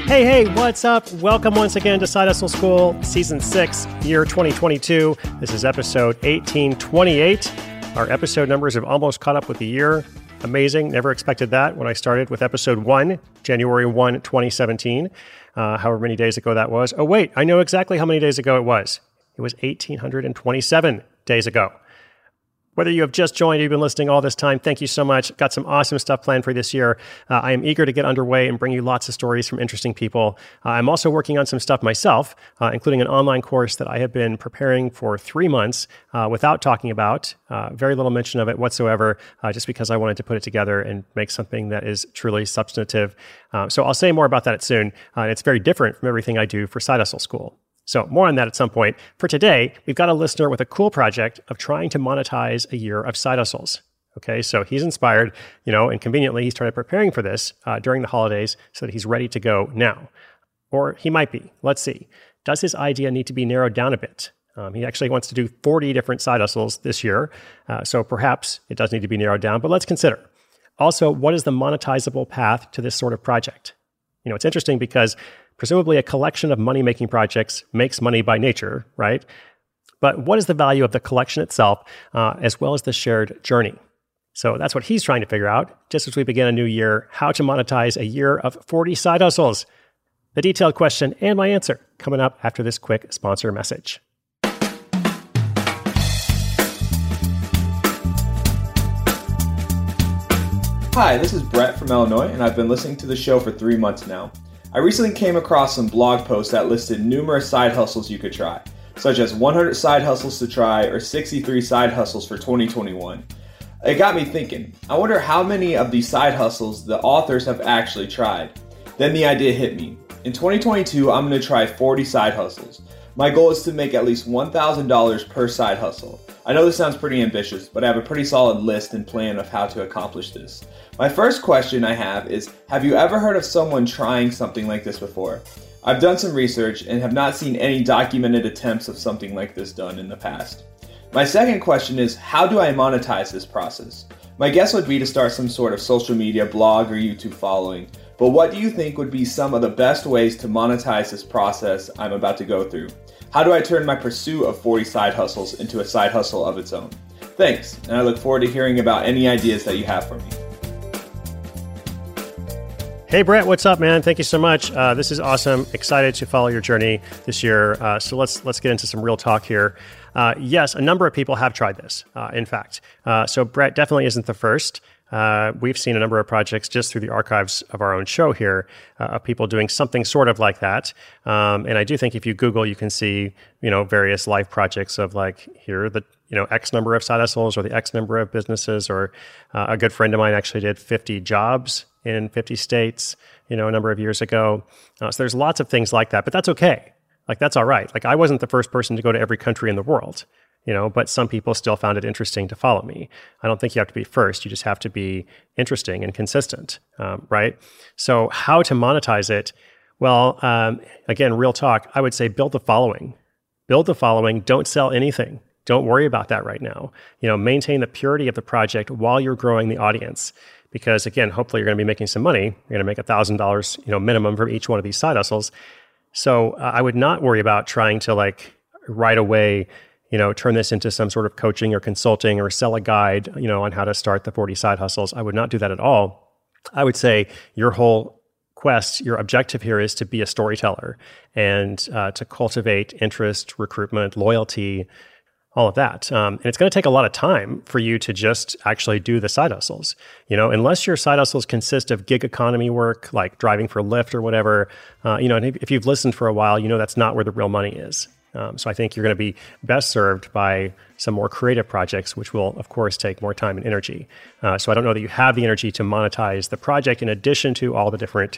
Hey, what's up? Welcome once again to Side Hustle School, Season 6, Year 2022. This is episode 1828. Our episode numbers have almost caught up with the year. Amazing. Never expected that when I started with episode 1, January 1, 2017. However many days ago that was. Oh, wait, I know exactly how many days ago it was. It was 1,827 days ago. Whether you have just joined or you've been listening all this time, thank you so much. Got some awesome stuff planned for this year. I am eager to get underway and bring you lots of stories from interesting people. I'm also working on some stuff myself, including an online course that I have been preparing for 3 months without talking about. Very little mention of it whatsoever, just because I wanted to put it together and make something that is truly substantive. So I'll say more about that soon. It's very different from everything I do for Side Hustle School. So more on that at some point. For today, we've got a listener with a cool project of trying to monetize a year of side hustles. Okay, so he's inspired, and conveniently he started preparing for this during the holidays so that he's ready to go now. Or he might be. Let's see. Does his idea need to be narrowed down a bit? He actually wants to do 40 different side hustles this year. So perhaps it does need to be narrowed down, but let's consider. Also, what is the monetizable path to this sort of project? It's interesting because presumably a collection of money-making projects makes money by nature, right? But what is the value of the collection itself, as well as the shared journey? So that's what he's trying to figure out, just as we begin a new year, how to monetize a year of 40 side hustles. The detailed question and my answer coming up after this quick sponsor message. Hi, this is Brett from Illinois, and I've been listening to the show for 3 months now. I recently came across some blog posts that listed numerous side hustles you could try, such as 100 side hustles to try or 63 side hustles for 2021. It got me thinking, I wonder how many of these side hustles the authors have actually tried. Then the idea hit me. In 2022, I'm going to try 40 side hustles. My goal is to make at least $1,000 per side hustle. I know this sounds pretty ambitious, but I have a pretty solid list and plan of how to accomplish this. My first question I have is, have you ever heard of someone trying something like this before? I've done some research and have not seen any documented attempts of something like this done in the past. My second question is, how do I monetize this process? My guess would be to start some sort of social media blog or YouTube following, but what do you think would be some of the best ways to monetize this process I'm about to go through? How do I turn my pursuit of 40 side hustles into a side hustle of its own? Thanks, and I look forward to hearing about any ideas that you have for me. Hey, Brett, what's up, man? Thank you so much. This is awesome. Excited to follow your journey this year. So let's get into some real talk here. Yes, a number of people have tried this, in fact. So Brett definitely isn't the first. We've seen a number of projects just through the archives of our own show here of people doing something sort of like that. And I do think if you Google, you can see, various life projects of like, here are the, X number of side hustles or the X number of businesses, or a good friend of mine actually did 50 jobs in 50 states, a number of years ago. So there's lots of things like that, but that's okay. Like, that's all right. Like, I wasn't the first person to go to every country in the world. But some people still found it interesting to follow me. I don't think you have to be first. You just have to be interesting and consistent, right? So how to monetize it? Well, again, real talk, I would say build the following. Build the following. Don't sell anything. Don't worry about that right now. Maintain the purity of the project while you're growing the audience. Because again, hopefully you're going to be making some money. You're going to make $1,000, minimum from each one of these side hustles. So I would not worry about trying to right away turn this into some sort of coaching or consulting or sell a guide, on how to start the 40 side hustles. I would not do that at all. I would say your whole quest, your objective here is to be a storyteller and to cultivate interest, recruitment, loyalty, all of that. And it's going to take a lot of time for you to just actually do the side hustles. Unless your side hustles consist of gig economy work, like driving for Lyft or whatever, and if you've listened for a while, that's not where the real money is. So I think you're going to be best served by some more creative projects, which will, of course, take more time and energy. So I don't know that you have the energy to monetize the project in addition to all the different,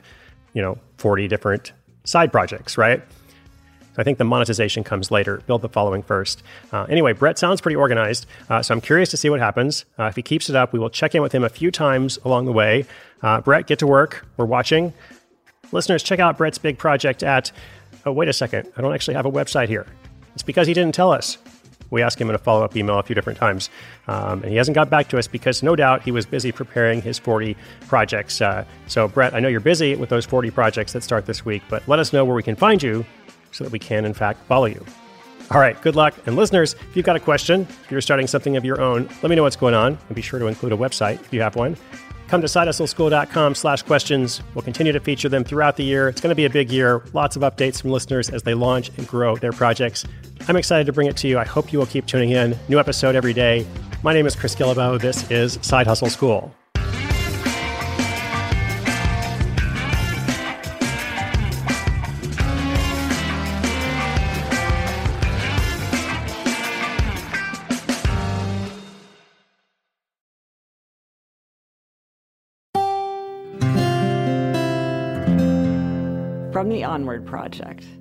40 different side projects, right? So I think the monetization comes later. Build the following first. Anyway, Brett sounds pretty organized, so I'm curious to see what happens. If he keeps it up, we will check in with him a few times along the way. Brett, get to work. We're watching. Listeners, check out Brett's big project at... Oh, wait a second. I don't actually have a website here. It's because he didn't tell us. We asked him in a follow-up email a few different times, and he hasn't got back to us because no doubt he was busy preparing his 40 projects. So Brett, I know you're busy with those 40 projects that start this week, but let us know where we can find you so that we can, in fact, follow you. All right, good luck. And listeners, if you've got a question, if you're starting something of your own, let me know what's going on, and be sure to include a website if you have one. Come to sidehustleschool.com/questions. We'll continue to feature them throughout the year. It's going to be a big year. Lots of updates from listeners as they launch and grow their projects. I'm excited to bring it to you. I hope you will keep tuning in. New episode every day. My name is Chris Guillebeau. This is Side Hustle School. From the Onward Project.